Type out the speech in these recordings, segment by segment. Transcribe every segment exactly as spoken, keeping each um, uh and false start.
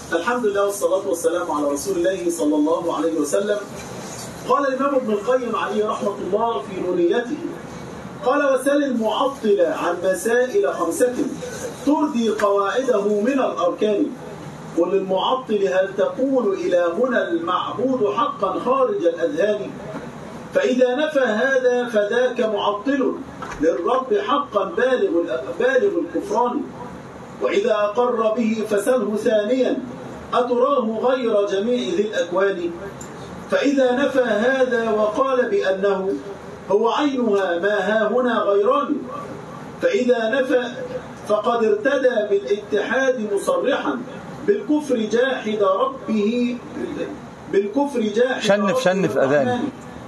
الحمد لله والصلاة والسلام على رسول الله صلى الله عليه وسلم. قال الإمام ابن القيم عليه رحمة الله في نونيته، قال: وسل المعطل عن مسائل خمسة تردي قواعده من الأركان. قل للمعطل: هل تقول إلى هنا المعبود حقا خارج الأذهان؟ فإذا نفى هذا فذاك معطل للرب حقا بالغ بالغ الكفران. وإذا أقر به فسله ثانيا أتراه غير جميع ذي الأكوان. فإذا نفى هذا وقال بأنه هو عينها ما ها هنا غيران، فإذا نفى فقد ارتدى بالاتحاد مصرحا بالكفر جاحد ربه بالكفر جاحد شنف شنف أذان.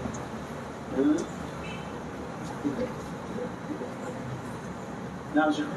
نعم شيخ.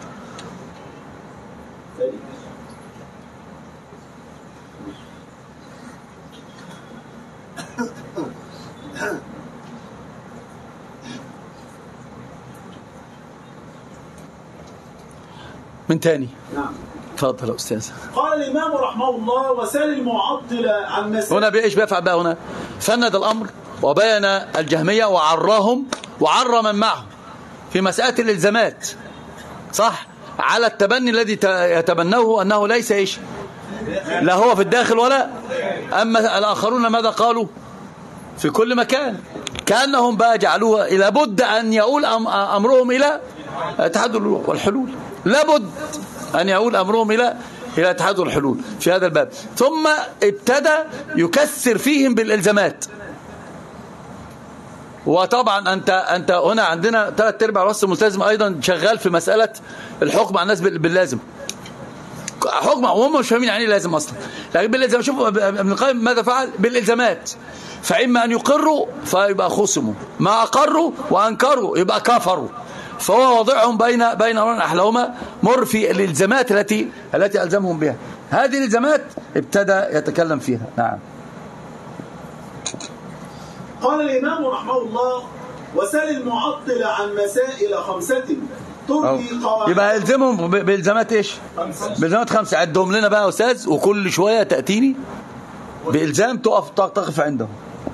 من تاني. نعم. تفضل يا أستاذ. قال الإمام رحمه الله: وسال المعطل عن مسائل. هنا بإيش بيفعل بقى؟ هنا فند الأمر وبين الجهمية وعراهم وعر من معهم في مسألة الإلزامات، صح؟ على التبني الذي يتبنوه أنه ليس إيش؟ لا هو في الداخل ولا. أما الآخرون ماذا قالوا؟ في كل مكان. كأنهم بقى جعلوها لابد أن يؤول أمرهم إلى اتحاد والحلول، لابد أن يؤول أمرهم إلى إلى اتحاد الحلول في هذا الباب. ثم ابتدى يكسر فيهم بالإلزامات. وطبعا أنت أنت هنا عندنا ثلاث أرباع الوسط الملتزم أيضا شغال في مسألة الحكم على الناس باللازم، حكم وهم مش فاهمين يعني لازم أصلا، لكن بالإلزام. شوفوا ابن القيم ماذا فعل بالإلزامات. فإما أن يقروا فيبقى خصموا، ما أقروا وأنكروا يبقى كفروا. فهو وضعهم بين بين أحلاهما مر في الإلزامات التي التي ألزمهم بها. هذه الإلزامات ابتدى يتكلم فيها. نعم. قال الإمام رحمه الله: وسل المعطل عن مسائل خمسة ترضي قواعد. يبقى يلزمهم بإلزامات إيش؟ بإلزامات خمسة. عدهم لنا بقى يا أستاذ، وكل شوية تأتيني بإلزام تقف تقف عندهم.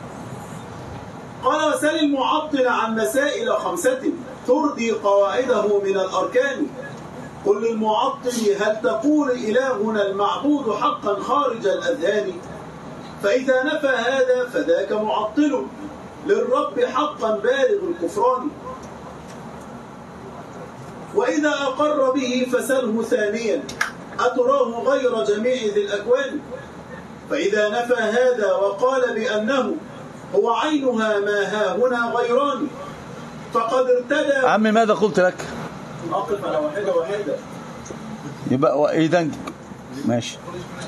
قال: وسل المعطل عن مسائل خمسة ترضي قواعده من الأركان. قل للمعطل: هل تقول إلهنا المعبود حقا خارج الأذهان؟ فإذا نفى هذا فذاك معطل للرب حقا بالغ الكفران. وإذا أقر به فسله ثانيا أتراه غير جميع ذي الأكوان. فإذا نفى هذا وقال بأنه هو عينها ما ها هنا غيران فقد ارتدى. عمي ماذا قلت لك؟ أقف على واحدة واحدة. يبقى إذن ماشي.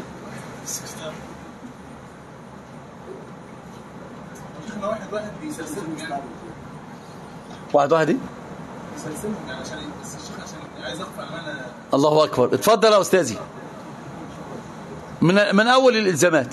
واحد واحد بيسلسلهم يعني. واحد واحد ايه؟ بيسلسلهم يعني عشان بس الشيخ عشان عايز اقف على معنى. الله أكبر. اتفضل يا أستاذي. من من أول الإلزامات.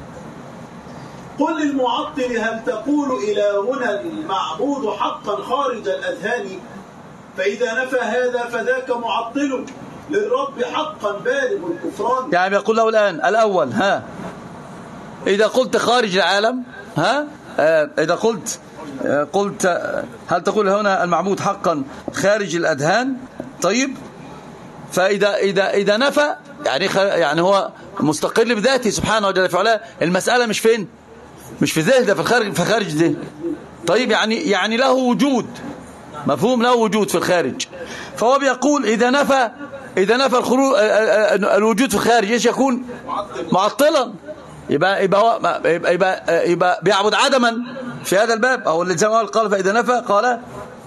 قل للمعطل: هل تقول إلهنا المعبود حقا خارج الأذهان؟ فإذا نفى هذا فذاك معطل للرب حقا بالغ الكفران. يعني يقول له الآن الأول، ها إذا قلت خارج العالم، ها آه إذا قلت آه قلت آه هل تقول هنا المعبود حقا خارج الأذهان؟ طيب، فإذا إذا إذا نفى يعني يعني هو مستقل بذاته سبحانه وتعالى في علاه. المسألة مش فين؟ مش في ذهن ده، في الخارج، في خارج ذهن. طيب، يعني يعني له وجود، مفهوم، له وجود في الخارج. فهو بيقول إذا نفى إذا نفى الخروج الوجود في الخارج ايش يكون؟ معطلا. يبقى يبقى هو يبقى, يبقى, يبقى بيعبد عدما في هذا الباب. أو اللي زي ما قال فإذا نفى قال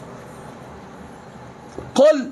قل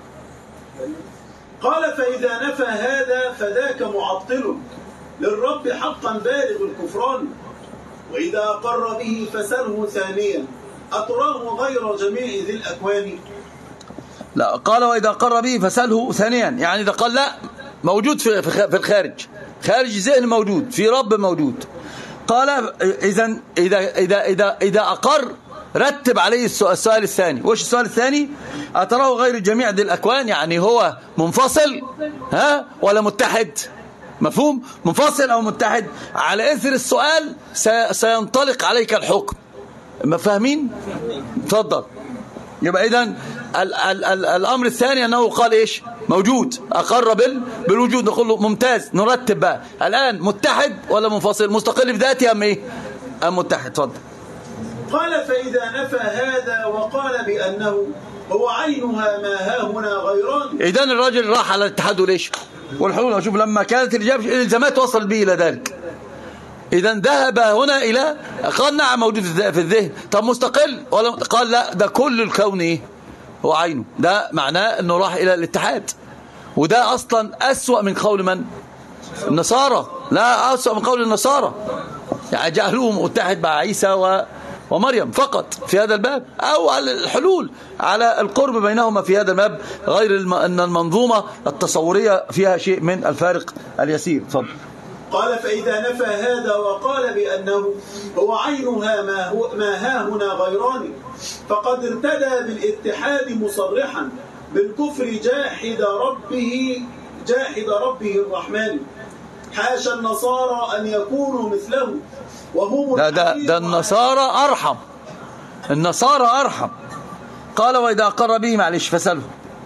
قال فإذا نفى هذا فذاك معطل للرب حقا بالغ الكفران. وإذا أقر به فسله ثانيا أتراه غير جميع ذي الأكوان. لا، قال وإذا أقر به فسله ثانيا، يعني إذا قال لا موجود في في الخارج، خارج ذهن موجود، في رب موجود. قال إذا إذا إذا إذا إذا أقر رتب عليه السؤال الثاني. وش السؤال الثاني؟ أتراه غير جميع ذي الأكوان، يعني هو منفصل ها ولا متحد؟ مفهوم؟ منفصل أو متحد. على إثر السؤال سينطلق عليك الحكم. ما فاهمين؟ تفضل. يبقى إذن ال ال ال الأمر الثاني أنه قال إيش؟ موجود، أقر بال بالوجود. نقول له ممتاز، نرتب بقى الآن متحد ولا منفصل؟ مستقل بذاته أم إيه؟ أم متحد؟ تفضل. قال فإذا نفى هذا وقال بأنه هو عينها ما ها هنا غيران. إذن الراجل راح على الاتحاد وليش والحلول. أشوف لما كانت الإجابة الإلزامات وصل به إلى ذلك. إذن ذهب هنا إلى قال نعم موجود في الذهن. طب مستقل ولا؟ قال لا، ده كل الكون إيه؟ هو عينه. ده معناه أنه راح إلى الاتحاد، وده أصلا أسوأ من قول من؟ النصارى. لا، أسوأ من قول النصارى، يعني جعلوه متحد مع عيسى و ومريم فقط في هذا الباب، أو على الحلول على القرب بينهما في هذا الباب، غير الم... أن المنظومة التصورية فيها شيء من الفارق اليسير. تفضل. قال فإذا نفى هذا وقال بأنه هو عينها ما, هو ما ها هنا غيران فقد ارتدى بالاتحاد مصرحا بالكفر جاحد ربه جاحد ربه الرحمن. حاشا النصارى أن يكونوا مثله وهم ده, ده, ده النصارى أرحم، النصارى أرحم. قال وإذا أقر به معلش فسأله.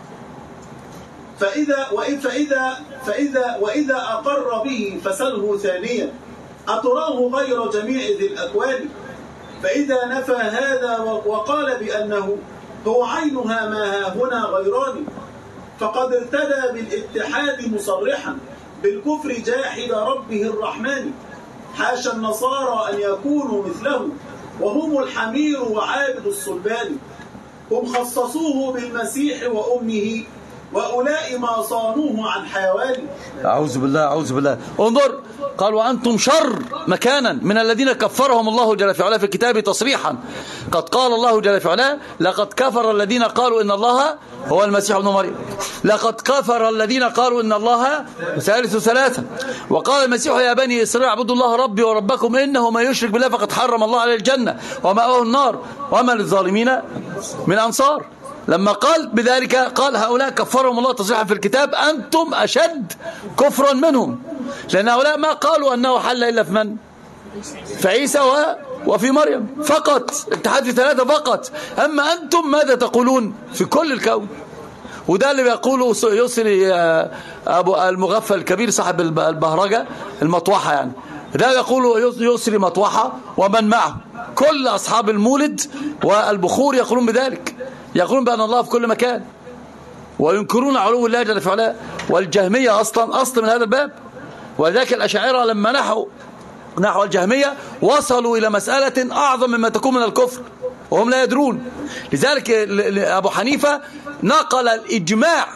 فإذا وإذا فإذا وإذا أقر به فسله ثانيا أتراه غير جميع ذي الأكوان. فإذا نفى هذا وقال بأنه هو عينها ما ها هنا غيران فقد ارتدى بالاتحاد مصرحا بالكفر جاحد ربه الرحمن. حاشا النصارى أن يكونوا مثله وهم الحمير وعابد الصلبان. هم خصصوه بالمسيح وأمه وأولئك ما صانوه عن حيوان. أعوذ بالله أعوذ بالله. انظر، قال وأنتم شر مكانا من الذين كفرهم الله جل في علاه في كتابه تصريحا. قد قال الله جل في علاه لقد كفر الذين قالوا إن الله هو المسيح ابن مريم. لقد كفر الذين قالوا إن الله ثالث ثلاثة. وقال المسيح يا بني إسرائيل اعبدوا الله ربي وربكم إنه من يشرك بالله فقد حرم الله عليه الجنة ومأواه النار وما للظالمين من أنصار. لما قال بذلك قال هؤلاء كفرهم الله تصريحا في الكتاب أنتم أشد كفرا منهم، لأن هؤلاء ما قالوا أنه حل إلا في من؟ في عيسى و... وفي مريم فقط، اتحاد في ثلاثة فقط. أما أنتم ماذا تقولون في كل الكون؟ وده اللي بيقوله يسري أبو المغفل الكبير صاحب البهرجة المطوحة، يعني ده يقول يسري مطوحة ومن معه كل أصحاب المولد والبخور يقولون بذلك، يقولون بأن الله في كل مكان وينكرون علو الله جل في علاه. والجهمية أصلا أصل من هذا الباب، ولذلك الأشاعرة لما نحوا نحو الجهمية وصلوا إلى مسألة أعظم مما تكون من الكفر وهم لا يدرون. لذلك أبو حنيفة نقل الإجماع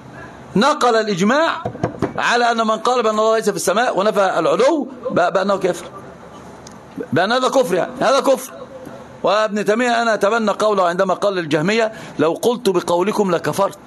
نقل الإجماع على أن من قال بأن الله ليس في السماء ونفى العلو بأنه كفر، بأن هذا كفر، يعني هذا كفر. وابن تيمية أنا أتبنى قوله عندما قال للجهمية لو قلت بقولكم لكفرت.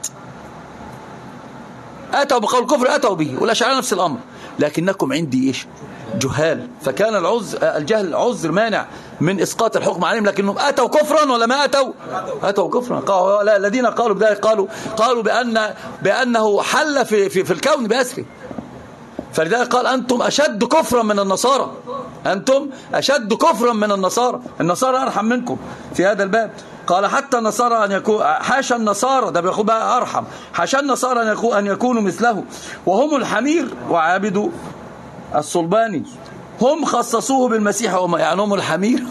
أتوا بقول الكفر أتوا به، والأشاعرة نفس الأمر، لكنكم عندي إيش؟ جهال. فكان العذر الجهل عذر مانع من إسقاط الحكم عليهم، لكنهم أتوا كفرا ولا ما أتوا؟ أتوا كفرا. قالوا الذين قالوا بذلك قالوا قالوا بأن بأنه حل في في, في الكون بأسره. فلذلك قال أنتم أشد كفرا من النصارى، أنتم أشد كفرا من النصارى، النصارى أرحم منكم في هذا الباب. قال حتى النصارى أن يكون حاشا النصارى، ده بيقول بقى أرحم، حاشا النصارى أن يكون أن يكونوا مثله وهم الحمير وعابد الصلباني. هم خصصوه بالمسيح وما يعني هم الحمير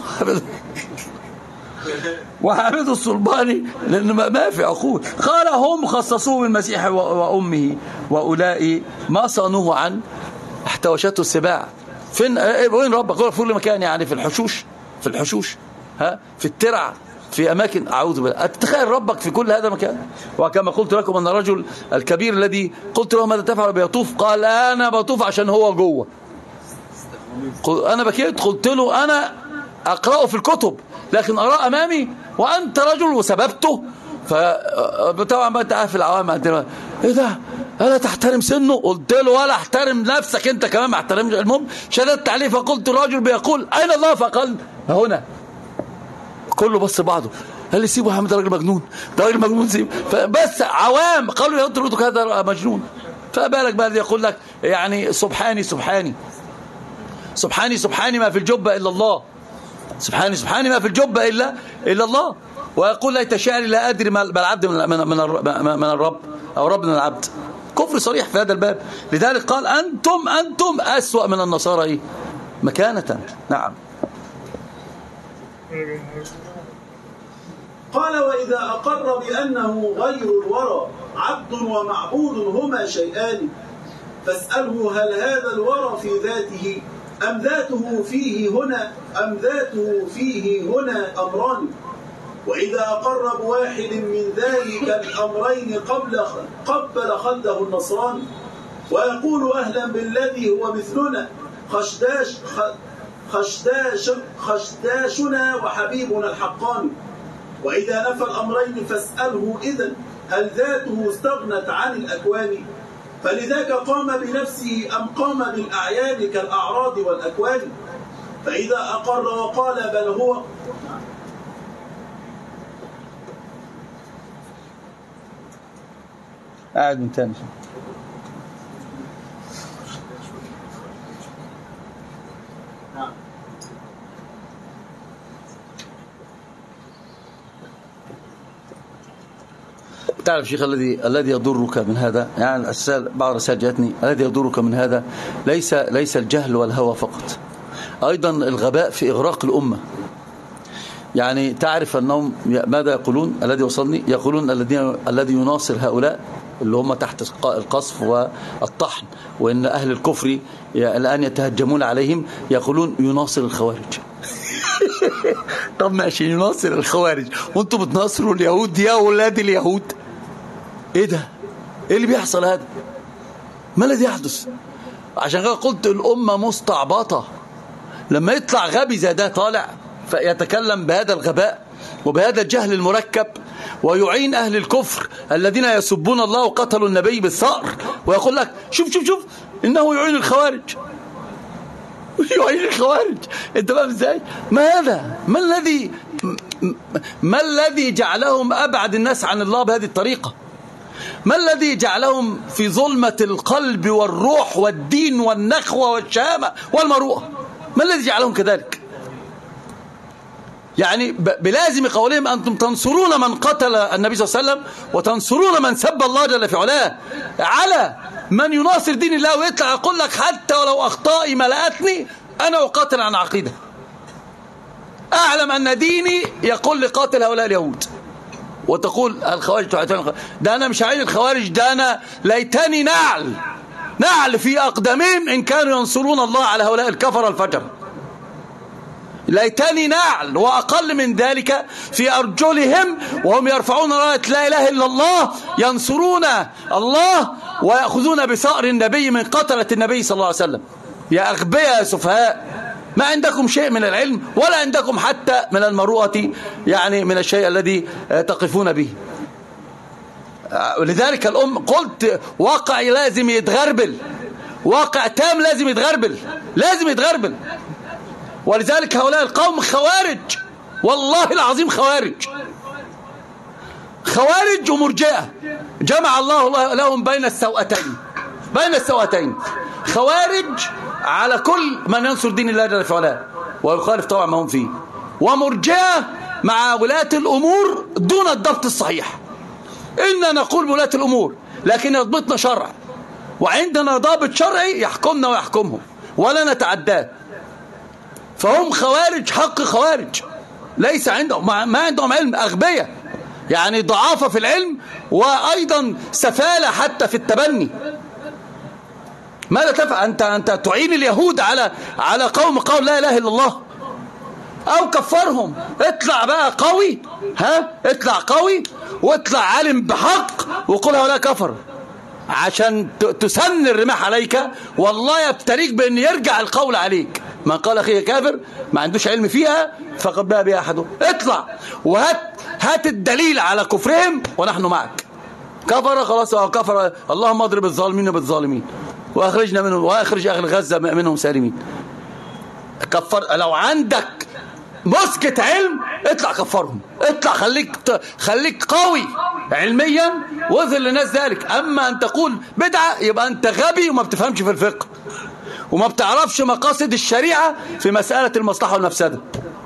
وعابد الصلباني لأن ما في عقول. قال هم خصصوه بالمسيح وأمه وأولئك ما صانوه عن احتوشته السباع. فين وين ربك؟ قال في كل مكان، يعني في الحشوش في الحشوش ها في الترع في أماكن. أعوذ بالله، أتخيل ربك في كل هذا مكان. وكما قلت لكم أن الرجل الكبير الذي قلت له ماذا تفعل بيطوف، قال أنا بطوف عشان هو جوه. أنا بكيت قلت له أنا أقرأه في الكتب لكن أراه أمامي وأنت رجل وسببته. فطبعا بقى أنت في العوام عندنا إيه ده؟ ألا تحترم سنه؟ قلت له ولا احترم نفسك أنت كمان ما احترمش. المهم شددت عليه فقلت الرجل بيقول أين الله؟ فقال هنا. كله بص بعضه قال لي سيبه يا حمد، ده راجل مجنون، ده راجل مجنون سيبه. فبس عوام قالوا يا اتركوا هذا مجنون. فبالك بقى يقول لك يعني سبحاني سبحاني سبحاني سبحاني ما في الجبة إلا الله، سبحاني سبحاني ما في الجبة إلا إلا الله، ويقول ليت شعري لا أدري ما العبد من من من الرب أو رب من العبد. كفر صريح في هذا الباب. لذلك قال أنتم أنتم أسوأ من النصارى إيه؟ مكانة. نعم. قال وإذا أقر بأنه غير الورى عبد ومعبود هما شيئان فاسأله هل هذا الورى في ذاته أم ذاته فيه هنا أم ذاته فيه هنا أمران. وإذا أقر بواحد من ذلك الأمرين قبل قبل خده النصراني ويقول أهلا بالذي هو مثلنا خشداش خشداش خشداشنا وحبيبنا الحقاني. وإذا نفى الأمرين فاسأله إذن هل ذاته استغنت عن الأكوان فلذاك قام بنفسه أم قام بالأعيان كالأعراض والأكوان. فإذا أقر وقال بل هو قاعد من تاني. تعرف شيخ الذي الذي يضرك من هذا، يعني الرسائل بعض الرسائل جاءتني، الذي يضرك من هذا ليس ليس الجهل والهوى فقط، أيضا الغباء في إغراق الأمة. يعني تعرف أنهم ماذا يقولون؟ الذي وصلني يقولون الذين الذي يناصر هؤلاء اللي هم تحت القصف والطحن وإن أهل الكفر الآن يتهجمون عليهم يقولون يناصر الخوارج. طب ماشي يناصر الخوارج وانتم بتناصروا اليهود يا أولاد اليهود. ايه ده؟ ايه اللي بيحصل هذا؟ ما الذي يحدث؟ عشان كده قلت الأمة مستعبطة. لما يطلع غبي زي ده طالع فيتكلم بهذا الغباء وبهذا الجهل المركب ويعين أهل الكفر الذين يسبون الله وقتلوا النبي بالثأر ويقول لك شوف شوف شوف إنه يعين الخوارج يعين الخوارج. انت فاهم ازاي؟ ما هذا؟ ما الذي ما الذي جعلهم أبعد الناس عن الله بهذه الطريقة؟ ما الذي جعلهم في ظلمة القلب والروح والدين والنخوة والشهامة والمروءة؟ ما الذي جعلهم كذلك؟ يعني بلازم قولهم أنتم تنصرون من قتل النبي صلى الله عليه وسلم وتنصرون من سب الله جل في علاه على من يناصر دين الله ويطلع يقول لك حتى ولو أخطائي ملأتني أنا أقاتل عن عقيدة. أعلم أن ديني يقول لقاتل هؤلاء اليهود وتقول الخوارج تعتنق. ده أنا مش عين الخوارج، ده أنا ليتني نعل نعل في أقدامهم إن كانوا ينصرون الله على هؤلاء الكفر الفجر. ليتني نعل وأقل من ذلك في أرجلهم وهم يرفعون راية لا إله إلا الله ينصرون الله ويأخذون بثأر النبي من قتلة النبي صلى الله عليه وسلم. يا أغبياء يا سفهاء، ما عندكم شيء من العلم ولا عندكم حتى من المروءة، يعني من الشيء الذي تقفون به. ولذلك الأم قلت واقع لازم يتغربل، واقع تام لازم يتغربل لازم يتغربل. ولذلك هؤلاء القوم خوارج، والله العظيم خوارج خوارج ومرجئة جمع الله لهم بين السوءتين بين السوءتين خوارج على كل من ينصر دين الله جل وعلا ويخالف طبعا ما هم فيه، ومرجئة مع ولاة الأمور دون الضبط الصحيح. إننا نقول بولاة الأمور لكن يضبطنا شرع، وعندنا ضابط شرعي يحكمنا ويحكمهم ولا نتعداه. فهم خوارج حق خوارج، ليس عندهم ما عندهم علم، أغبياء يعني ضعافة في العلم وأيضا سفالة حتى في التبني. ماذا تفعل أنت؟ أنت تعين اليهود على على قوم قول لا إله إلا الله أو كفرهم. اطلع بقى قوي، ها اطلع قوي واطلع عالم بحق وقل هؤلاء كفر عشان تسن الرماح عليك، والله يبتليك بأن يرجع القول عليك. من قال أخيه كافر ما عندوش علم فيها فقد باء بها أحده. اطلع وهات هات الدليل على كفرهم ونحن معك. كفر خلاص كفر، اللهم اضرب الظالمين بالظالمين واخرجنا منهم واخرج اهل غزة منهم سالمين. كفر لو عندك مسكة علم اطلع كفرهم، اطلع خليك خليك قوي علميا واظهر للناس ذلك. اما ان تقول بدعة يبقى انت غبي وما بتفهمش في الفقه وما بتعرفش مقاصد الشريعة في مسألة المصلحة والمفسدة.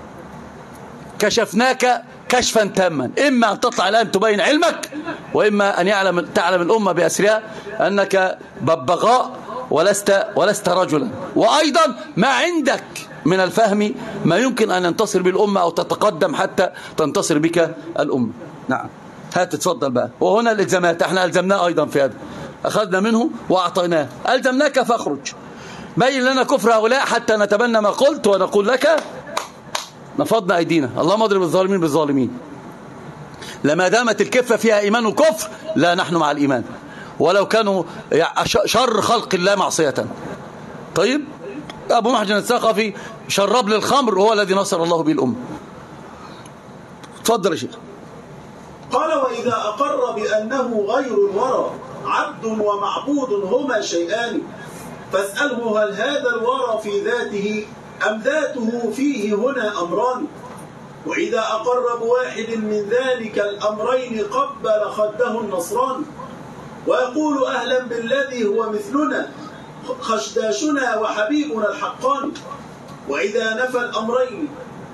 كشفناك كشفا تاما، إما أن تطلع الآن تبين علمك، وإما أن يعلم تعلم الأمة بأسرها أنك ببغاء ولست ولست رجلا، وأيضا ما عندك من الفهم ما يمكن أن ينتصر بالأمة أو تتقدم حتى تنتصر بك الأمة. نعم، هات تفضل بقى. وهنا الإلزامات احنا ألزمناه أيضا في هذا، أخذنا منه وأعطيناه. ألزمناك فاخرج بين لنا كفر هؤلاء حتى نتبنى ما قلت ونقول لك نفضنا أيدينا. اللهم اضرب الظالمين بالظالمين. لما دامت الكفة فيها إيمان وكفر لا نحن مع الإيمان ولو كانوا شر خلق الله معصية. طيب، أبو محجن الثقفي شرب للخمر وهو الذي نصر الله به الأمة. تفضل يا شيخ. قال وإذا أقر بأنه غير الورى عبد ومعبود هما شيئان فاسأله هل هذا الورى في ذاته أم ذاته فيه هنا أمران. وإذا أقر بواحد من ذلك الأمرين قبل خده النصران ويقول أهلا بالذي هو مثلنا خشداشنا وحبيبنا الحقان. وإذا نفى الأمرين.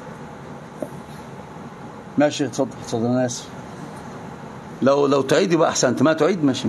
ماشي، تفضل تفضل. أنا آسف، لو لو تعيد يبقى أحسنت، ما تعيد ماشي.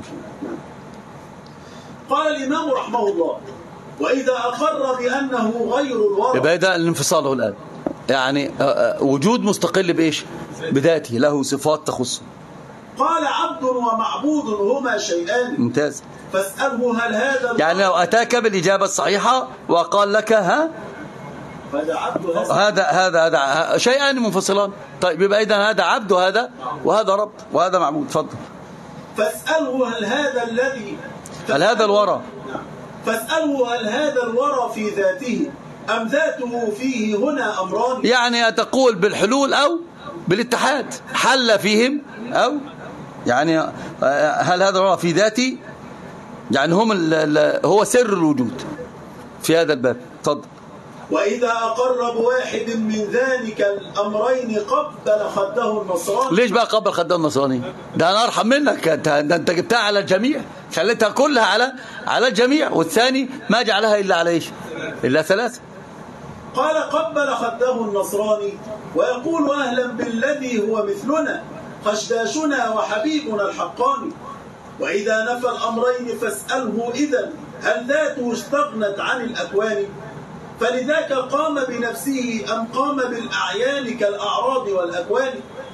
قال الإمام رحمه الله وإذا أقر بأنه غير الورى يبقى ده الانفصال له الآن، يعني وجود مستقل بإيش؟ بذاته له صفات تخصه. قال عبد ومعبود هما شيئان. ممتاز. فاسأله هل هذا يعني لو أتاك بالإجابة الصحيحة وقال لك ها هذا عبد هذا هذا هذا شيئان منفصلان، طيب يبقى إذن هذا عبد وهذا وهذا رب وهذا معبود. تفضل. فاسأله هل هذا الذي هل هذا الورى فاسأله هل هذا الورى في ذاته أم ذاته فيه هنا أمران. يعني تقول بالحلول أو بالاتحاد، حل فيهم أو يعني هل هذا الورى في ذاتي، يعني هم هو سر الوجود في هذا الباب. تفضل. وإذا أقر بواحد من ذلك الأمرين قبل خده النصراني. ليش بقى قبل خده النصراني؟ ده أنا أرحم منك، أنت أنت جبتها على الجميع، خليتها كلها على على الجميع، والثاني ما جعلها إلا على إيش؟ إلا ثلاثة. قال قبل خده النصراني ويقول أهلا بالذي هو مثلنا خشداشنا وحبيبنا الحقاني. وإذا نفى الأمرين فاسأله إذن هل ذاته استغنت عن الأكوان فلذاك قام بنفسه أم قام بالأعيان كالأعراض والأكوان.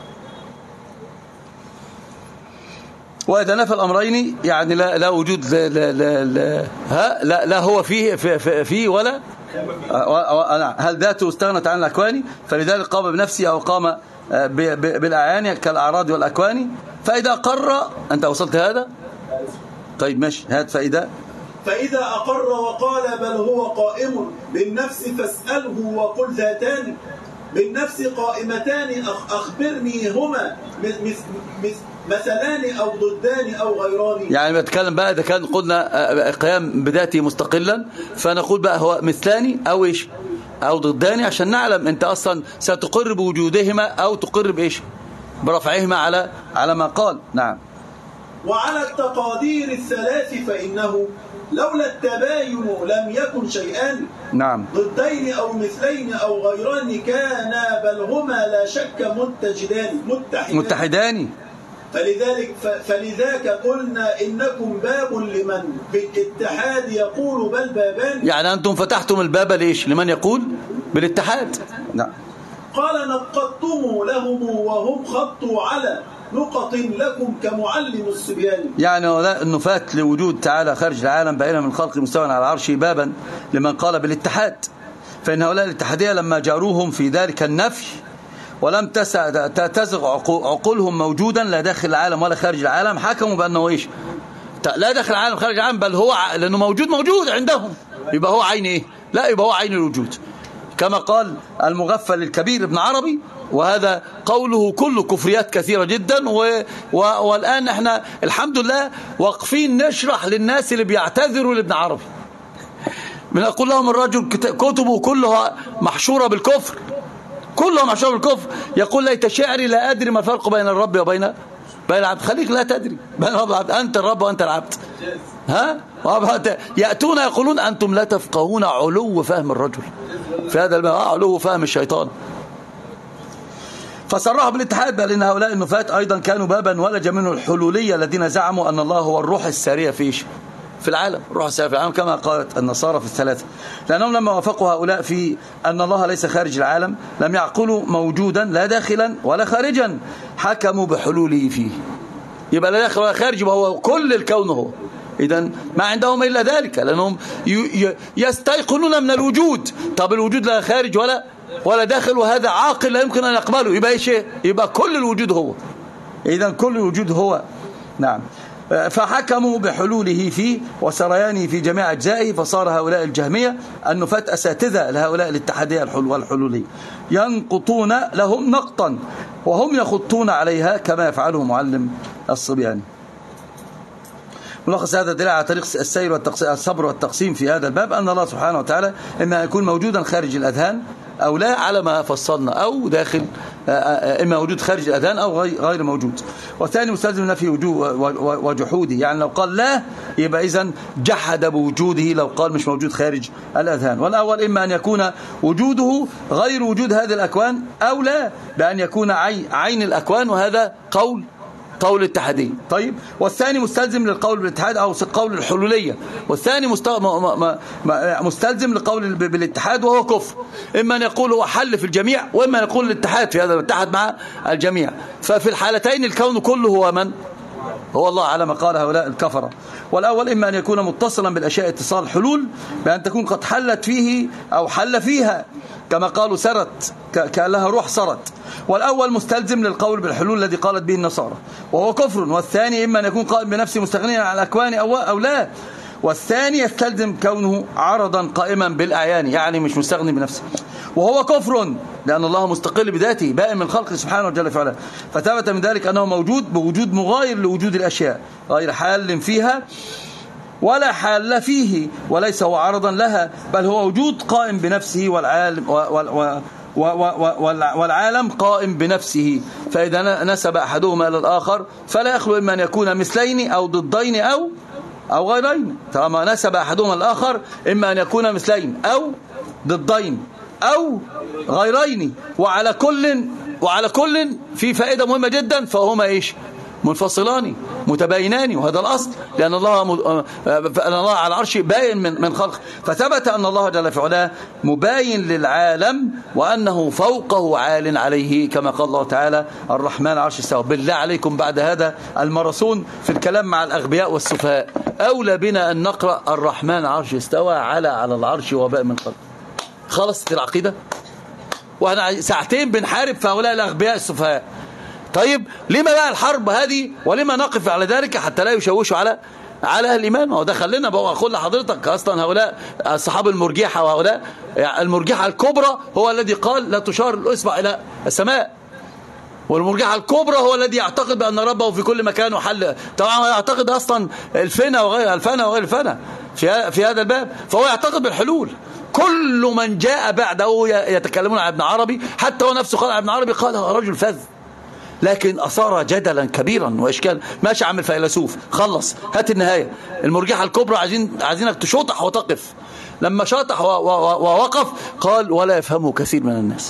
وإذا نفى الأمرين يعني لا لا وجود لا لا لا, لا, ها لا, لا هو فيه في فيه ولا هل ذاته استغنت عن الأكوان فلذلك قام بنفسه أو قام بالأعيان كالأعراض والأكوان. فإذا قر أنت وصلت هذا. طيب ماشي، هات فإذا فإذا أقر وقال بل هو قائم بالنفس فاسأله وقل ذاتان بالنفس قائمتان أخبرني هما مثلان أو ضدان أو غيران. يعني بتكلم بقى إذا كان قلنا قيام بذاته مستقلا فنقول بقى هو مثلان أو إيش أو ضدان عشان نعلم أنت أصلا ستقر بوجودهما أو تقر بإيش برفعهما على على ما قال. نعم. وعلى التقادير الثلاث فإنه لولا التباين لم يكن شيئان. نعم. ضدين أو مثلين أو غيران كانا بل هما لا شك متجدان متحدان, متحدان. فلذلك فلذاك قلنا إنكم باب لمن بالاتحاد يقول بل بابان. يعني أنتم فتحتم الباب ليش لمن يقول بالاتحاد. نعم. قال نقضتم لهم وهم خطوا على نقط لكم كمعلم السبيان. يعني أنه فات لوجود تعالى خارج العالم بينما من خلق مستوى على العرش بابا لمن قال بالاتحاد. فإن هؤلاء الاتحادية لما جاروهم في ذلك النفي ولم تزغ عقولهم موجودا لا داخل العالم ولا خارج العالم حكموا بأنه إيش لا داخل العالم خارج العالم بل هو ع... لأنه موجود موجود عندهم يبقى هو عين إيه لا يبقى هو عين الوجود كما قال المغفل الكبير ابن عربي. وهذا قوله كله كفريات كثيرة جدا و... و... والآن احنا الحمد لله واقفين نشرح للناس اللي بيعتذروا لابن عربي بنقول لهم الرجل كتبه كلها محشورة بالكفر كلهم عشان الكفر. يقول ليت شعري لا أدري ما الفرق بين الرب وبين بين العبد. خليك لا تدري بين الرب والعبد، أنت الرب وأنت العبد. ها يأتون يقولون أنتم لا تفقهون علو فهم الرجل في هذا الماء، علو فهم الشيطان. فصرحوا بالاتحاد، بل إن هؤلاء النفاة أيضا كانوا بابا ولج منه الحلولية الذين زعموا أن الله هو الروح السارية فيش في العالم، الروح السارية في العالم كما قالت النصارى في الثلاثة. لأنهم لما وافقوا هؤلاء في أن الله ليس خارج العالم لم يعقلوا موجودا لا داخلا ولا خارجا، حكموا بحلوله فيه. يبقى لا داخل ولا خارج، يبقى هو كل الكون هو. إذن ما عندهم إلا ذلك، لأنهم يستيقنون من الوجود. طب الوجود لا خارج ولا ولا داخل، وهذا عاقل لا يمكن أن يقبله. يبقى إيش؟ يبقى كل الوجود هو. إذن كل الوجود هو. نعم. فحكموا بحلوله فيه وسريانه في جميع أجزائه، فصار هؤلاء الجهمية النفاة أساتذة لهؤلاء الاتحادية والحلولية، ينقطون لهم نقطا وهم يخطون عليها كما يفعله معلم الصبيان. ملخص هذا الدليل على طريق السير والتقسيم الصبر والتقسيم في هذا الباب أن الله سبحانه وتعالى إما يكون موجودا خارج الأذهان أو لا، على ما فصلنا، أو داخل، إما وجود خارج الأذهان أو غير موجود. والثاني مستلزم نفي وجحوده، يعني لو قال لا يبقى إذن جحد بوجوده لو قال مش موجود خارج الأذهان. والأول إما أن يكون وجوده غير وجود هذه الأكوان أو لا، بأن يكون عين الأكوان، وهذا قول قول الاتحادية. طيب، والثاني مستلزم للقول بالاتحاد أو قول الحلولية، والثاني مست... م... م... م... مستلزم للقول بالاتحاد وهو كفر. إما أن يقول هو حل في الجميع، وإما أن يقول الاتحاد في هذا الاتحاد مع الجميع. ففي الحالتين الكون كله هو من؟ هو الله، على ما قال هؤلاء الكفرة. والأول إما أن يكون متصلا بالأشياء اتصال الحلول، بأن تكون قد حلت فيه أو حل فيها، كما قالوا سرت كأن لها روح سرت. والأول مستلزم للقول بالحلول الذي قالت به النصارى وهو كفر. والثاني إما أن يكون قائم بنفسه مستغنيا عن الأكوان أو, أو لا. والثاني يستلزم كونه عرضا قائما بالأعيان، يعني مش مستغني بنفسه، وهو كفر، لأن الله مستقل بذاته بائن من خلقه سبحانه وتعالى فعلا. فثبت من ذلك أنه موجود بوجود مغاير لوجود الأشياء، غير حال فيها ولا حال فيه، وليس هو عرضا لها، بل هو وجود قائم بنفسه، والعالم والعالم قائم بنفسه. فإذا نسب أحدهما إلى الآخر فلا يخلو إما أن يكون مثلين أو ضدين أو أو غيرين. طالما نسب أحدهما الآخر إما أن يكون مثلين أو ضدين أو غيرين، وعلى كل وعلى كل في فائدة مهمة جدا، فهما إيش؟ منفصلان متباينان، وهذا الأصل، لأن الله أن الله على العرش باين من من خلقه. فثبت أن الله جل في علاه مباين للعالم، وأنه فوقه عال عليه، كما قال الله تعالى الرحمن على العرش استوى. بالله عليكم بعد هذا الماراثون في الكلام مع الأغبياء والسفهاء أولى بنا أن نقرأ الرحمن على العرش استوى على على العرش وباء من خلقه. خلصت العقيدة، وأنا ساعتين بنحارب في هؤلاء الأغبياء السفهاء. طيب لما بقى الحرب هذه، ولما نقف على ذلك حتى لا يشوشوا على على الإيمان؟ وده خلينا بقى أقول لحضرتك أصلا هؤلاء أصحاب المرجحة، وهؤلاء يعني المرجحة الكبرى هو الذي قال لا تشار الإصبع إلى السماء، والمرجحة الكبرى هو الذي يعتقد بأن ربه في كل مكان وحل. طبعا يعتقد أصلا الفنا وغير الفنا وغير الفنا في في هذا الباب، فهو يعتقد بالحلول. كل من جاء بعده يتكلمون عن ابن عربي، حتى هو نفسه قال عن ابن عربي قال رجل فذ، لكن أثار جدلا كبيرا وإشكال. ماشي عامل فيلسوف، خلص هات النهاية. المرجحة الكبرى عايزين عايزينك تشطح وتقف. لما شطح ووقف قال ولا يفهمه كثير من الناس.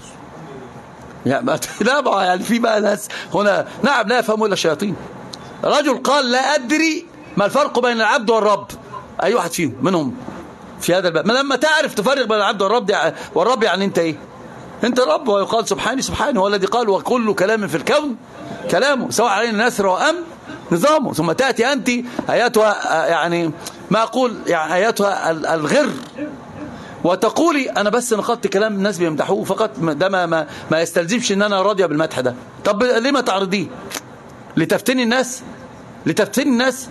يعني لا بقى يعني في بقى ناس هنا نعم لا يفهموا إلا الشياطين. رجل قال لا أدري ما الفرق بين العبد والرب، أي واحد فيهم منهم في هذا الباب. ما لما تعرف تفرق بين العبد والرب والرب يعني أنت إيه؟ أنت رب. ويقال سبحانه سبحانه هو الذي قال وكل كلام في الكون كلامه سواء علينا نسر وأم نظامه. ثم تأتي أنت آياتها يعني ما أقول يعني آياتها الغر، وتقولي أنا بس نقدت كلام الناس بيمدحوه فقط، ده ما, ما, ما يستلزمش أن أنا راضية بالمدح ده. طب ليه ما تعرضيه؟ لتفتني الناس؟ لتفتني الناس؟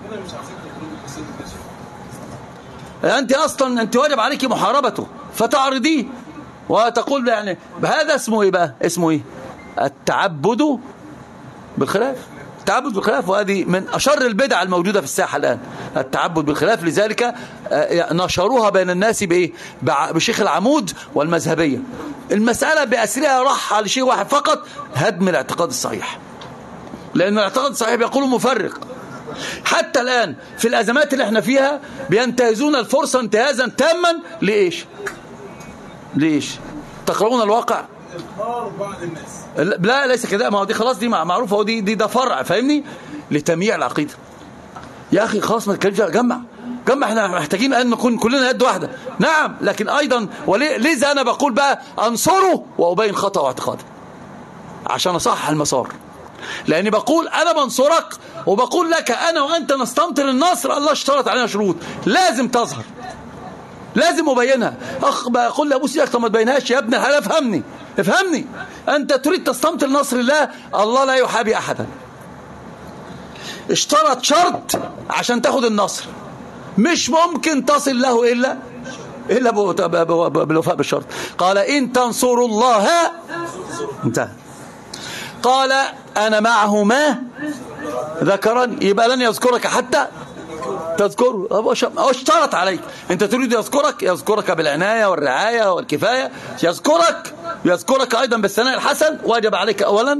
أنت أصلا أنت واجب عليك محاربته، فتعرضيه وتقول يعني هذا اسمه إيه بقى؟ اسمه إيه؟ التعبد بالخلاف. التعبد بالخلاف، وهذه من أشر البدع الموجودة في الساحة الآن. التعبد بالخلاف. لذلك نشروها بين الناس بإيه؟ بشيخ العمود والمذهبية. المسألة بأسرها راح على شيء واحد فقط، هدم الاعتقاد الصحيح، لأن الاعتقاد الصحيح بيقولوا مفرق. حتى الآن في الأزمات اللي احنا فيها بينتهزون الفرصة انتهازا تاما لإيش؟ لإيش؟ تقرؤون الواقع؟ بعض الناس لا ليس كده، ما هو دي خلاص دي معروفة، ودي دي ده فرع، فاهمني؟ لتمييع العقيدة. يا أخي خلاص ما تتكلمش، جمع جمع، احنا محتاجين أن نكون كلنا يد واحدة. نعم، لكن أيضا ولذا أنا بقول بقى أنصره وأبين خطأ واعتقاده عشان أصحح المسار. لأني بقول أنا بنصرك وبقول لك أنا وأنت نستمطر النصر. الله اشترط علينا شروط لازم تظهر، لازم أبينها. أخ بقول لأبو سيدك طب ما تبينهاش يا ابن الحلال، افهمني افهمني. أنت تريد تستمطر نصر الله، الله لا يحابي أحدا. اشترط شرط عشان تاخد النصر، مش ممكن تصل له إلا إلا بالوفاء بالشرط. قال إن تنصروا الله انتهى. قال أنا معه ما ذكرني، يبقى لن يذكرك حتى تذكره. اشترط عليك، أنت تريد يذكرك، يذكرك بالعناية والرعاية والكفاية، يذكرك يذكرك أيضا بالثناء الحسن. واجب عليك أولا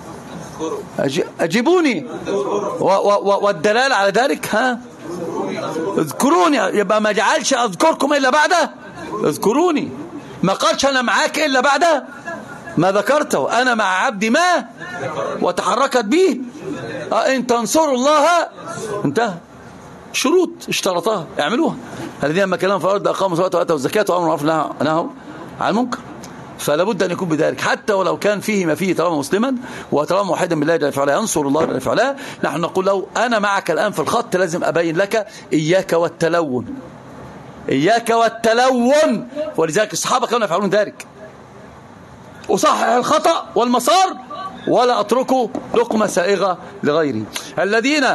أجيبوني، والدلال على ذلك ها اذكروني. يبقى ما جعلش أذكركم إلا بعده اذكروني، ما قالش أنا معاك إلا بعده ما ذكرته. أنا مع عبدي ما وتحركت به. إن تنصروا الله انتهى. شروط اشترطها اعملوها. الذين لما كلام في الأرض أقاموا الصلاة وآتوا الزكاة وأمروا بالمعروف ونهوا عن المنكر. فلا بد أن يكون بذلك، حتى ولو كان فيه ما فيه طالما مسلما وطالما موحدا بالله جل وعلا ينصر الله جل وعلا. نحن نقول له أنا معك الآن في الخط، لازم أبين لك إياك والتلون، إياك والتلون. ولذلك الصحابة كانوا يفعلون ذلك. أصحح الخطأ والمسار ولا أتركه لقمة سائغة لغيري. الذين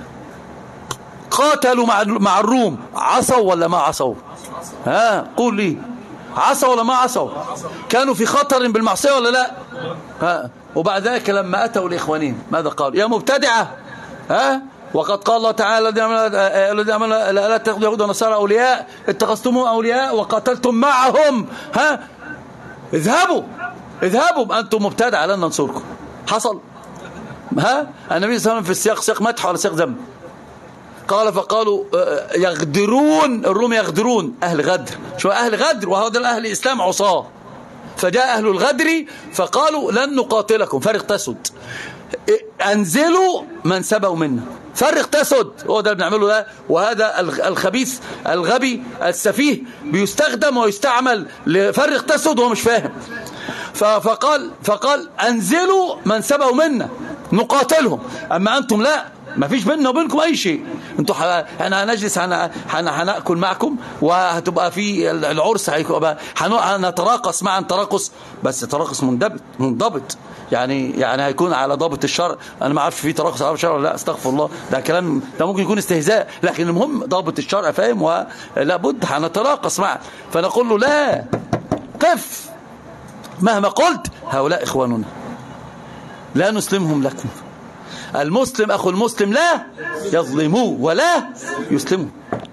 قاتلوا مع الروم عصوا ولا ما عصوا؟ ها قول لي، عصوا ولا ما عصوا؟ كانوا في خطر بالمعصية ولا لا؟ ها وبعد ذلك لما أتوا لإخوانهم ماذا قالوا؟ يا مبتدعة، ها وقد قال الله تعالى الذين آمنوا لا تتخذوا يهود ونصارى أولياء اتخذتموهم أولياء وقاتلتم معهم، ها اذهبوا اذهبوا أنتم مبتدعة لن ننصركم. حصل؟ ها النبي صلى الله عليه وسلم في السياق سياق مدح ولا سياق ذم؟ قال فقالوا يغدرون، الروم يغدرون، أهل غدر. شو أهل غدر؟ وهذا الأهل الإسلام عصاه. فجاء أهل الغدر فقالوا لن نقاتلكم، فرق تسد، أنزلوا من سبوا منا، فرق تسد. هو ده اللي بنعمله ده. وهذا الخبيث الغبي السفيه بيستخدم ويستعمل لفرق تسد وهو مش فاهم. فقال فقال أنزلوا من سبوا منا نقاتلهم، أما أنتم لا، ما فيش بيننا وبينكم أي شيء. انتوا احنا هنجلس هنأكل معكم وهتبقى في العرس هنتراقص معا تراقص، بس تراقص منضبط منضبط يعني يعني هيكون على ضابط الشرع. انا ما اعرفش في تراقص على الشرع ولا لا، استغفر الله، ده كلام ده ممكن يكون استهزاء، لكن المهم ضابط الشرع فاهم، ولا بد هنتراقص معا. فنقول له لا، قف، مهما قلت هؤلاء اخواننا لا نسلمهم لكم. المسلم أخو المسلم لا يظلموه ولا يسلمه،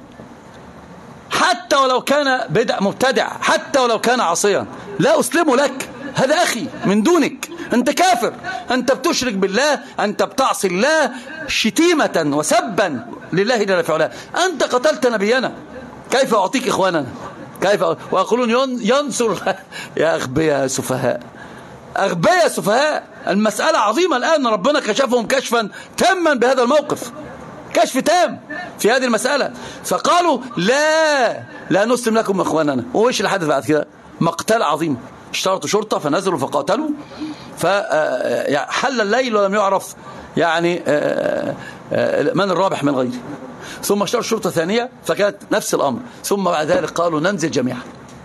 حتى ولو كان بدع مبتدع، حتى ولو كان عصيا لا أسلمه لك. هذا أخي من دونك، أنت كافر، أنت بتشرك بالله، أنت بتعصي الله شتيمة وسبا لله جل وعلا، أنت قتلت نبينا، كيف أعطيك إخواننا؟ كيف ويقولون ينصر يا أغبياء سفهاء، أغبياء سفهاء. المسألة عظيمة الآن، ربنا كشفهم كشفا تاما بهذا الموقف، كشف تام في هذه المسألة. فقالوا لا لا نسلم لكم إخواننا. وإيش اللي حدث بعد كده؟ مقتل عظيم. اشترطوا شرطة فنزلوا فقاتلوا، فحل الليل ولم يعرف يعني من الرابح من غيره. ثم اشترطوا شرطة ثانية فكانت نفس الأمر. ثم بعد ذلك قالوا ننزل جميعا.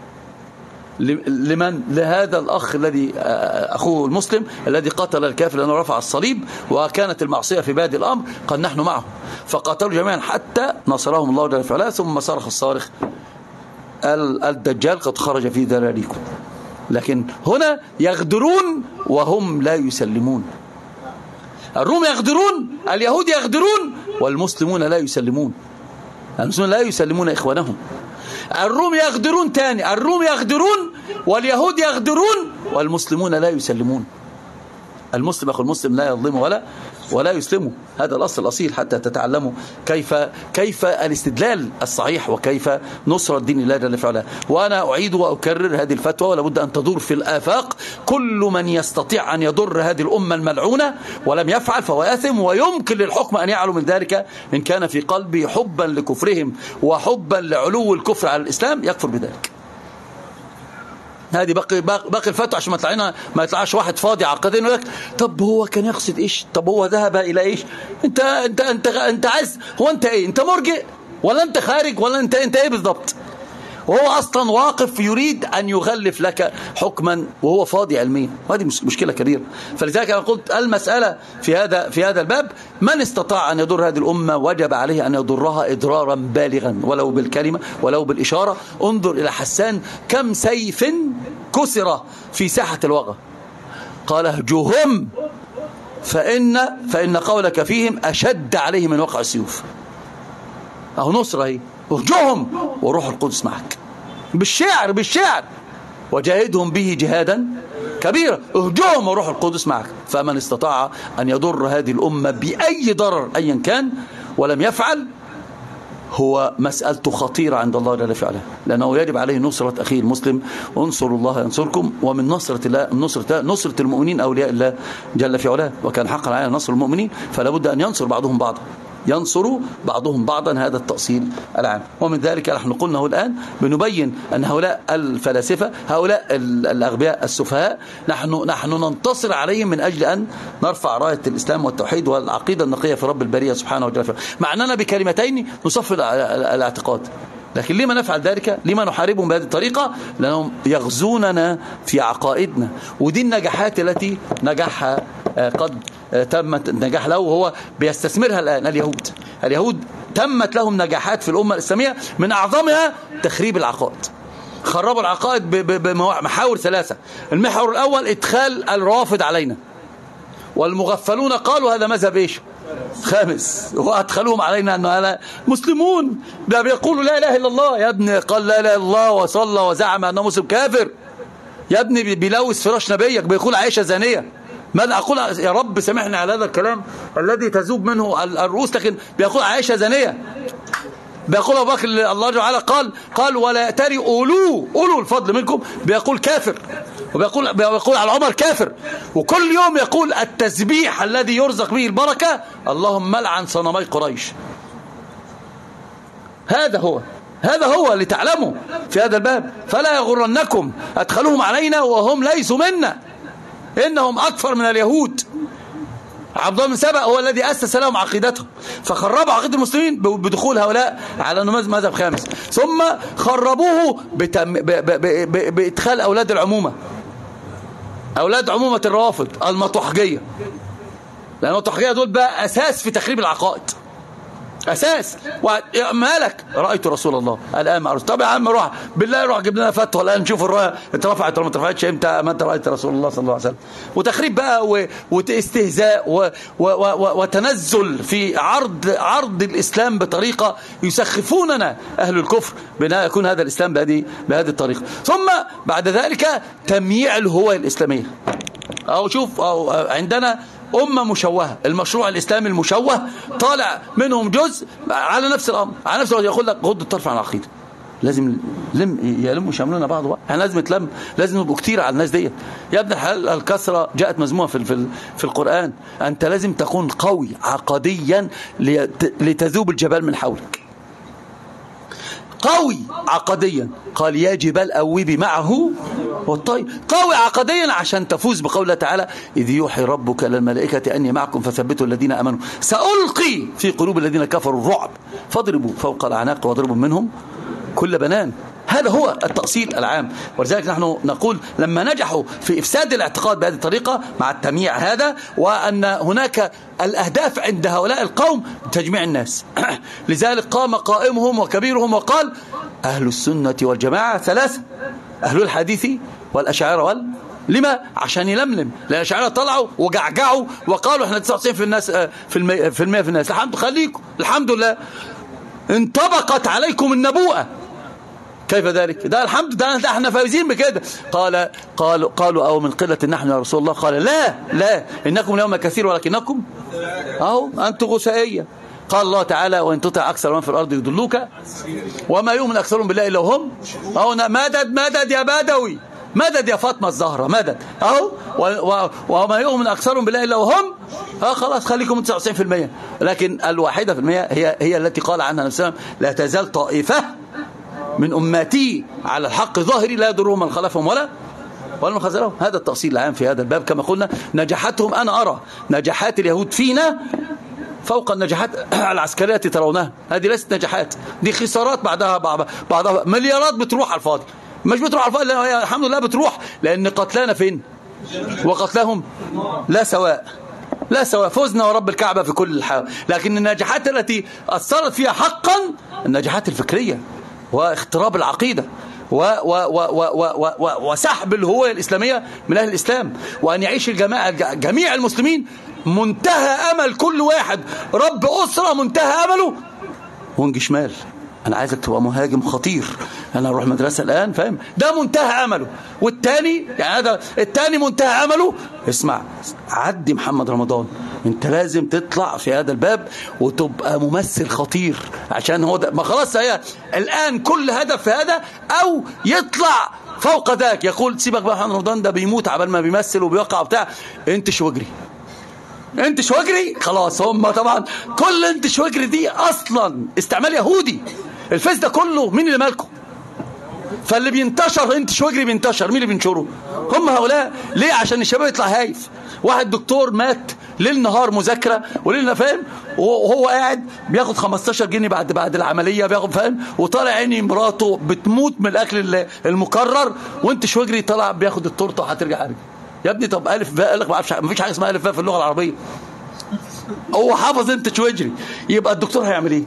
لمن؟ لهذا الأخ الذي أخوه المسلم الذي قتل الكافر لأنه رفع الصليب، وكانت المعصية في بادئ الأمر، قال نحن معه. فقاتلوا جميعا حتى نصرهم الله جل وعلا. ثم صرخ الصارخ الدجال قد خرج في ذراريكم. لكن هنا يغدرون وهم لا يسلمون. الروم يغدرون، اليهود يغدرون، والمسلمون لا يسلمون. المسلمون لا يسلمون إخوانهم. الروم يغدرون تاني، الروم يغدرون واليهود يغدرون والمسلمون لا يسلمون. المسلم أخو المسلم لا يظلمه ولا ولا يسلمه. هذا الأصل الأصيل حتى تتعلموا كيف كيف الاستدلال الصحيح وكيف نصرة دين الله جل وعلا. وأنا أعيد وأكرر هذه الفتوى ولا بد أن تدور في الآفاق. كل من يستطيع أن يضر هذه الأمة الملعونة ولم يفعل فهو آثم، ويمكن للحكم أن يعلو من ذلك إن كان في قلبه حبا لكفرهم وحبا لعلو الكفر على الإسلام يكفر بذلك. هذه باقي باقي الفتوى عشان ما يطلعنا ما يطلعش واحد فاضي عقدين يقول لك طب هو كان يقصد ايش؟ طب هو ذهب الى ايش؟ انت انت انت انت عايز هو انت ايه؟ انت مرجئ ولا انت خارج ولا انت انت ايه بالضبط؟ وهو اصلا واقف يريد ان يغلف لك حكما وهو فاضي علميا، وهذه مشكله كبيره. فلذلك انا قلت المساله في هذا في هذا الباب من استطاع ان يضر هذه الامه وجب عليه ان يضرها اضرارا بالغا ولو بالكلمه ولو بالاشاره. انظر الى حسان كم سيف كسر في ساحه الوغى. قال اهجوهم فان فان قولك فيهم اشد عليه من وقع السيوف. اهو نصره اهي، اهجوهم وروح القدس معك بالشعر بالشعر وجاهدهم به جهادا كبيرا. اهجوهم وروح القدس معك. فمن استطاع أن يضر هذه الأمة بأي ضرر أيا كان ولم يفعل هو مسألته خطيرة عند الله جل وعلا، لأنه يجب عليه نصرة أخيه المسلم. انصروا الله ينصركم. ومن نصرة الله نصرة, نصرة المؤمنين أولياء الله جل وعلا، وكان حقا على نصر المؤمنين فلا بد أن ينصر بعضهم بعضا، ينصر بعضهم بعضا. هذا التأصيل العام. ومن ذلك نحن قلناه الآن بنبين أن هؤلاء الفلاسفة هؤلاء الأغبياء السفهاء نحن نحن ننتصر عليهم من أجل أن نرفع راية الإسلام والتوحيد والعقيدة النقية في رب البرية سبحانه وتعالى، مع أننا بكلمتين نصفي الاعتقاد. لكن لما نفعل ذلك؟ لما نحاربهم بهذه الطريقة؟ لأنهم يغزوننا في عقائدنا. ودي النجاحات التي نجحها قد تمت النجاح له وهو بيستثمرها الآن اليهود. اليهود تمت لهم نجاحات في الأمة الإسلامية من أعظمها تخريب العقائد. خربوا العقائد بمحاور ثلاثة. المحور الأول إدخال الروافض علينا، والمغفلون قالوا هذا مذهب إيش؟ خامس، وأدخلوهم علينا أنه هذا مسلمون ده بيقولوا لا إله إلا الله. يا ابني قال لا إله إلا الله وصلى وزعم أنه مسلم كافر. يا ابني بيلوث فراش نبيك، بيقول عائشة زانية. ماذا أقول يا رب سامحني على هذا الكلام الذي تذوب منه الرؤوس، لكن بيقول عائشة زانية. بيقول أبو بكر الله تعالى قال قال ولا يأتري أولو أولو الفضل منكم، بيقول كافر. وبيقول بيقول على عمر كافر. وكل يوم يقول التسبيح الذي يرزق به البركة اللهم لعن صنمي قريش. هذا هو هذا هو اللي تعلموا في هذا الباب. فلا يغرنكم أدخلوهم علينا وهم ليسوا منا، إنهم أكثر من اليهود. عبد الله بن سبأ هو الذي أسس لهم عقيدتهم، فخربوا عقيدة المسلمين بدخول هؤلاء على أنه مذهب خامس. ثم خربوه بتم... ب... ب... ب... بإدخال أولاد العمومة، أولاد عمومة الروافض المطوحجية، لأن المطوحجية دول بقى أساس في تخريب العقائد، أساس. مالك رأيت رسول الله الآن مع رسول. طب يا عم روح بالله روح جيب لنا فتوى الآن نشوف الرؤية اترفعت ولا ما اترفعتش امتى ما انت رأيت رسول الله صلى الله عليه وسلم. وتخريب بقى واستهزاء و... و... و... وتنزل في عرض عرض الإسلام بطريقة يسخفوننا أهل الكفر بأن يكون هذا الإسلام بهذه بهذه الطريقة. ثم بعد ذلك تمييع الهوية الإسلامية. أو شوف أو عندنا أمة مشوهة، المشروع الإسلامي المشوه طالع منهم جزء على نفس الأمر على نفس الوقت يقول لك غض الطرف عن العقيدة. لازم لم يلموا شاملونا بعض بقى. احنا لازم نتلم، لازم نبقوا كتير على الناس ديت. يا ابن الحلال الكثرة جاءت مذمومة في في في القرآن. أنت لازم تكون قوي عقديا لتذوب الجبال من حولك. قوي عقديا، قال يا جبال أوبي معه والطير. قوي عقديا عشان تفوز بقول الله تعالى إذ يوحي ربك للملائكة أني معكم فثبتوا الذين آمنوا سألقي في قلوب الذين كفروا الرعب فاضربوا فوق الأعناق واضربوا منهم كل بنان. هذا هو التأصيل العام. ولذلك نحن نقول لما نجحوا في إفساد الاعتقاد بهذه الطريقة مع التمييع هذا، وأن هناك الأهداف عند هؤلاء القوم تجميع الناس لذلك قام قائمهم وكبيرهم وقال أهل السنة والجماعة ثلاثة، أهل الحديث والأشاعرة وال لما؟ عشان يلملم. لأن الأشاعرة طلعوا وجعجعوا وقالوا احنا تسعة وتسعين في الناس في المية في الناس الحمد خليكم الحمد لله. انطبقت عليكم النبوءة. كيف ذلك؟ ده الحمد ده, ده احنا فايزين بكده. قال قالوا قالوا أو من قلة نحن يا رسول الله؟ قال لا لا إنكم اليوم كثير ولكنكم أهو أنتم غثائية. قال الله تعالى وإن تطع أكثر من في الأرض يضلوك وما يؤمن أكثرهم بالله إلا هم أهو. مدد مدد يا بدوي، مدد يا فاطمة الزهرة، مدد أهو. وما يؤمن أكثرهم بالله إلا هم ها خلاص خليكم تسعة وتسعين بالمئة. لكن الواحدة في المئة هي هي التي قال عنها نفسها لا تزال طائفة من أمتي على الحق ظاهري لا يضرهم من خلفهم ولا ولا من خذلهم. هذا التأصيل العام في هذا الباب. كما قلنا نجاحاتهم، أنا أرى نجاحات اليهود فينا فوق النجاحات العسكرية التي ترونها. هذه ليست نجاحات، دي خسارات بعدها بعضها مليارات بتروح على الفاضي. مش بتروح على الفاضي، هي الحمد لله بتروح، لأن قتلانا فين وقتلهم لا سواء لا سواء. فزنا ورب الكعبة في كل الحال. لكن النجاحات التي أثرت فيها حقا النجاحات الفكرية واختراب العقيدة و و و و و و وسحب الهوية الإسلامية من أهل الإسلام، وأن يعيش الجماعة جميع المسلمين منتهى أمل كل واحد رب أسرة منتهى أمله وانج شمال. أنا عايزك تبقى مهاجم خطير، أنا أروح مدرسة الآن، فاهم؟ ده منتهى أمله. والتاني يعني هذا التاني منتهى أمله اسمع عدي محمد رمضان، أنت لازم تطلع في هذا الباب وتبقى ممثل خطير، عشان هو ده ما خلاص هي الآن كل هدف في هذا، أو يطلع فوق ذاك يقول سيبك بقى محمد رمضان ده بيموت عبال ما بيمثل وبيوقع بتاع انت شوجري انت شوجري خلاص. هم طبعا كل انت شوجري دي اصلا استعمال يهودي. الفيس ده كله مين اللي مالكم؟ فاللي بينتشر انت شوجري بينتشر، مين اللي بينشره؟ هم هؤلاء. ليه؟ عشان الشباب يطلع هايف. واحد دكتور مات ليل نهار مذاكره وليل فاهم، وهو قاعد بياخد خمستاشر جنيه بعد بعد العمليه بياخد فاهم، وطالع عيني مراته بتموت من الاكل المكرر، وانت شوجري طالع بياخد التورته وهترجع حاجه. يا ابني طب الف باء، قال لك ما اعرفش، مفيش حاجه اسمها الف باء في اللغه العربيه. هو حافظ انت شوجري، يبقى الدكتور هيعمل ايه؟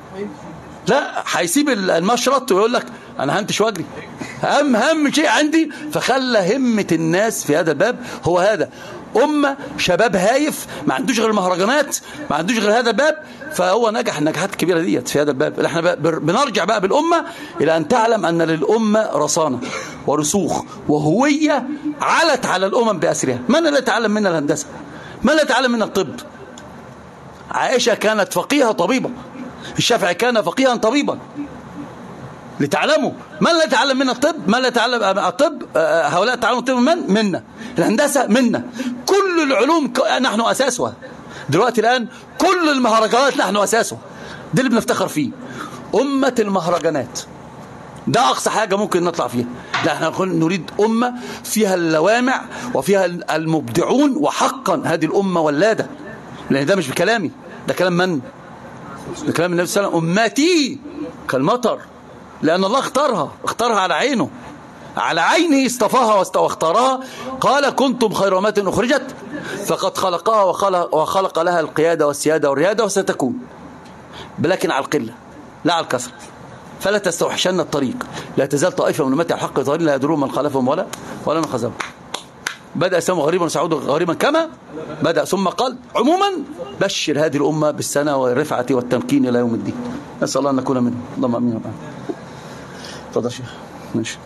لا هيسيب المشرط ويقول لك انا هنتش واجري. اهم اهم شيء عندي فخلى همه الناس في هذا الباب هو هذا. أمة شباب هايف ما عندوش غير المهرجانات، ما عندوش غير هذا الباب، فهو نجح النجاحات الكبيرة ديت في هذا الباب. احنا بقى بنرجع بقى بالأمة إلى أن تعلم أن للأمة رصانة ورسوخ وهوية علت على الأمم بأسرها. من لا يتعلم منها الهندسة؟ من لا يتعلم منها الطب؟ عائشة كانت فقيهة طبيبة، الشافعي كان فقيها طبيبا. لتعلموا من لا يتعلم من الطب، من لا يتعلم الطب، هؤلاء تعلموا الطب من منا، الهندسة منا، كل العلوم نحن أساسها. دلوقتي الآن كل المهرجانات نحن أساسها، ده اللي بنفتخر فيه. أمة المهرجانات ده أقصى حاجة ممكن نطلع فيها. لا احنا نريد أمة فيها اللوامع وفيها المبدعون، وحقا هذه الأمة ولادة، لأن ده مش بكلامي، ده كلام من؟ ده كلام النبي صلى الله عليه وسلم. أمتي كالمطر، لأن الله اختارها اختارها على عينه، على عينه اصطفاها واختارها. قال كنتم خير أمة أخرجت فقد خلقها وخلق, وخلق لها القيادة والسيادة والريادة، وستكون لكن على القلة لا على الكثرة. فلا تستوحشن الطريق، لا تزال طائفة من أمتي على الحق ظاهرين لا يدرون من خلفهم ولا ولا من خلفهم. بدأ إسلام غريبا وسعود غريبا كما بدأ، ثم قال عموما بشر هذه الأمة بالسنة والرفعة والتمكين إلى يوم الدين. نسأل الله أن نكون منهم، اللهم أمين. تفضل شيخ. ماشي.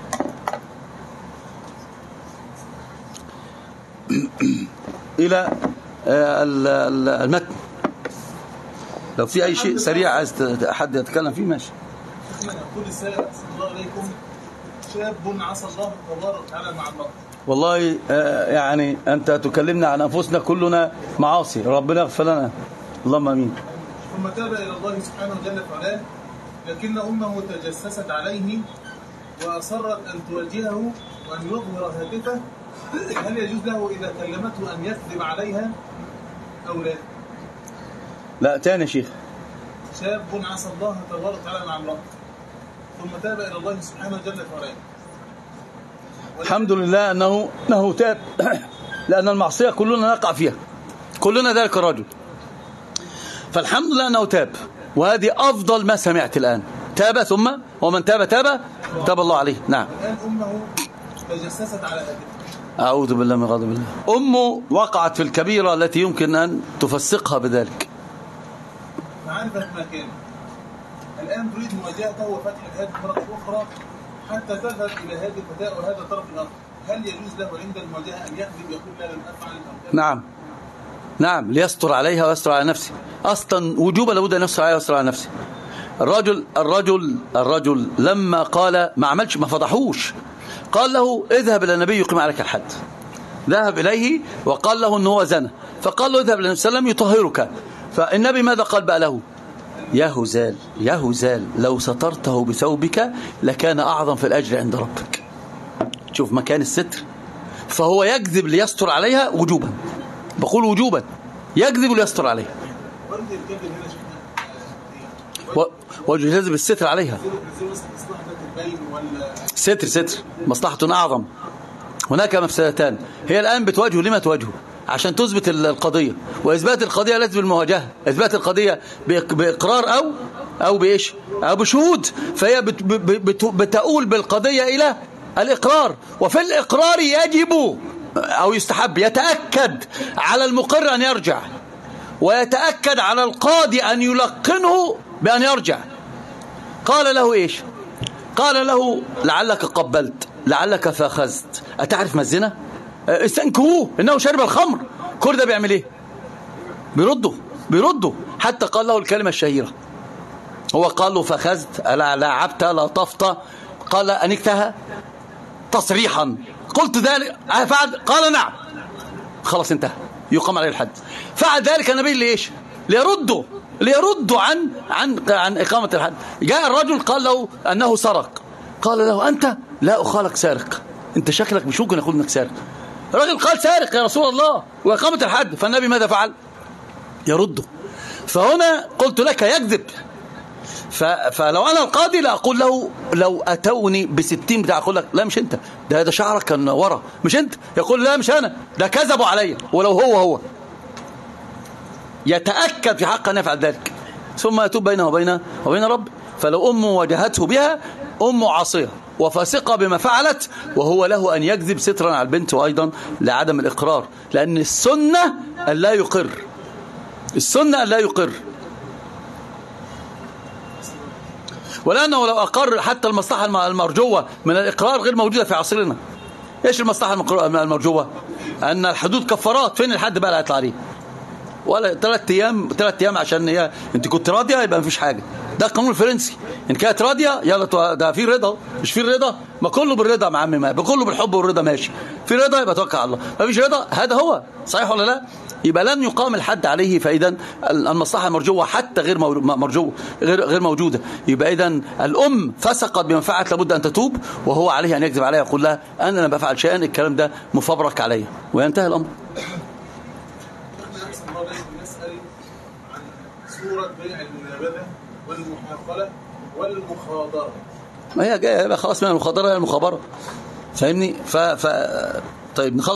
إلى المتن، لو في أي شيء سريع عايز حد يتكلم فيه ماشي. يقول السائل صلى الله عليكم شاب عصى الله تبارك وتعالى مع الله. والله يعني أنت تكلمنا عن أنفسنا، كلنا معاصي، ربنا يغفر لنا، اللهم امين. ثم تاب إلى الله سبحانه جل وعلا، لكن أمه تجسست عليه وأصرت أن تواجهه وأن يظهر هاتفه. هل يجوز له إذا كلمته أن يكذب عليها أو لا؟ لا تاني يا شيخ. شاب عصى الله تبارك وتعالى مع الله ثم تاب إلى الله سبحانه جل وعلا. الحمد لله أنه أنه تاب، لأن المعصية كلنا نقع فيها، كلنا ذلك الرجل، فالحمد لله أنه تاب، وهذه أفضل ما سمعت الآن. تاب ثم ومن تاب تاب تاب الله عليه. نعم. الآن أمه تجسست على هذه. أعوذ بالله من غضب الله. أمه وقعت في الكبيرة التي يمكن أن تفسقها بذلك. معرفة ما كان. الآن تريد مواجهته وفتح هذه المرة الأخرى حتى تذهب إلى هذه الفتاة وهذا الطرف الآخر، هل يجوز له عند المواجهة أن يكذب يقول لا لم أفعل أو كذا؟ نعم نعم، ليستر عليها ويستر على نفسه. أصلا وجوبا لابد أن يستر عليها ويستر على نفسه. الرجل الرجل الرجل لما قال ما عملش ما فضحوش، قال له اذهب إلى النبي يقيم عليك الحد. ذهب إليه وقال له أنه هو زنى، فقال له اذهب إلى النبي صلى الله عليه وسلم يطهرك. فالنبي ماذا قال بقى له؟ يا هزال يا هزال لو سترته بثوبك لكان أعظم في الأجر عند ربك. شوف مكان الستر. فهو يكذب ليستر عليها وجوبا، بقول وجوبا، يكذب ليستر عليها. وجه يجذب الستر عليها. ستر ستر مصلحة أعظم. هناك مفسدتان هي الآن بتواجهه. لما تواجهه؟ عشان تثبت القضية، وإثبات القضية لازم بالمواجهة. إثبات القضية بإقرار أو أو بإيش أو بشهود. فهي بت بت بتؤول بالقضية إلى الإقرار، وفي الإقرار يجب أو يستحب يتأكد على المقر أن يرجع، ويتأكد على القاضي أن يلقنه بأن يرجع. قال له إيش؟ قال له لعلك قبلت، لعلك فاخذت، أتعرف ما الزنا؟ استنكروه إنه شرب الخمر. كل ده بيعمل إيه؟ بيرده بيرده حتى قال له الكلمة الشهيرة. هو قال له فاخذت، لا لعبت، لا طفت، قال أنكتها تصريحا. قلت ذلك فعل، قال نعم، خلاص انتهى، يقام عليه الحد. فعل ذلك النبي ليش؟ ليرده ليرده عن عن عن إقامة الحد. جاء الرجل قال له أنه سرق، قال له أنت لا أخالك سارق، أنت شكلك مش ممكن أقول إنك سارق. الرجل قال سارق يا رسول الله وإقامة الحد. فالنبي ماذا فعل؟ يرده. فهنا قلت لك يكذب. فلو أنا القاضي لا أقول له لو أتوني بستين بتاع، أقول لك لا مش أنت، ده ده شعرك كان ورا، مش أنت. يقول لا مش أنا، ده كذبوا عليا. ولو هو هو يتأكد في حق أن يفعل ذلك، ثم يتوب بينه وبين وبين رب. فلو أمه واجهته بها، أمه عاصية وفاسقة بما فعلت، وهو له أن يكذب سترا على البنت، وأيضا لعدم الإقرار، لأن السنة أن لا يقر. السنة أن لا يقر، ولأنه لو أقر حتى المصلحة المرجوة من الإقرار غير موجودة في عصرنا. إيش المصلحة المرجوة؟ أن الحدود كفارات. فين الحد بقى اللي هيطلع عليه؟ ولا ثلاث أيام ثلاث أيام عشان هي أنت كنت راضية يبقى مفيش حاجة. ده القانون الفرنسي. إن كانت راضية يلا، ده في رضا، مش في رضا، ما كله بالرضا يا عم، ما كله بالحب والرضا ماشي. في رضا يبقى توكل على الله، ما فيش رضا هذا هو صحيح ولا لا؟ يبقى لن يقام الحد عليه. فإذا المصلحة المرجوة حتى غير مرجوة غير غير موجودة. يبقى إذا الأم فسقت بما فعلت لابد أن تتوب، وهو عليه أن يكذب عليها يقول لها أنا لم بفعل شيئا، الكلام ده مفبرك عليا، وينتهي الأمر. نسأل عن صورة بيع المنابذة والمحاقلة والمخاضرة. ما هي جايه خلاص من المخاضرة إلى المخابرة، فاهمني؟ ف... ف... طيب